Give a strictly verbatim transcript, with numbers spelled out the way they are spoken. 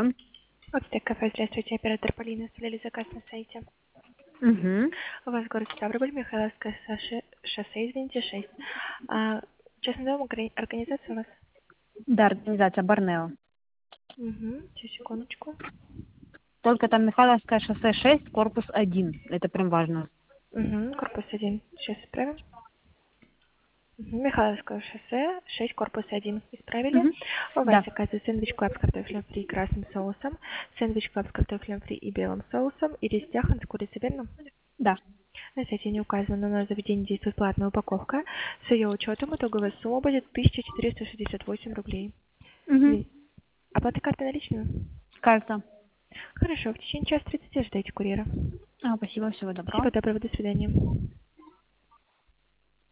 Ставрополь. Ацтек кафе, здравствуйте, оператор Полина, оставляли заказ на сайте. Угу. У вас город Ставрополь, Михайловское шоссе, шоссе, извините, шесть. А, частный дом, органи- организация у вас? Да, организация Борнео. Угу, сейчас, секундочку. Только там Михайловское шоссе шесть, корпус один. Это прям важно. Угу, корпус один. Сейчас исправим. Угу, Михайловское шоссе, шесть, корпус один. Исправили. Угу. У вас Да. заказывается сэндвич клаб с картофелем фри и красным соусом, сэндвич клаб с картофелем фри и белым соусом и рис тяхан с курицей, верно? Да. На сайте не указано, но на заведении действует платная упаковка. С ее учетом итоговая сумма будет тысяча четыреста шестьдесят восемь рублей. Угу. Извини, оплата карты наличными? Карта. Хорошо, в течение часа тридцати ждайте курьера. А, спасибо, всего доброго. Всего доброго, до свидания.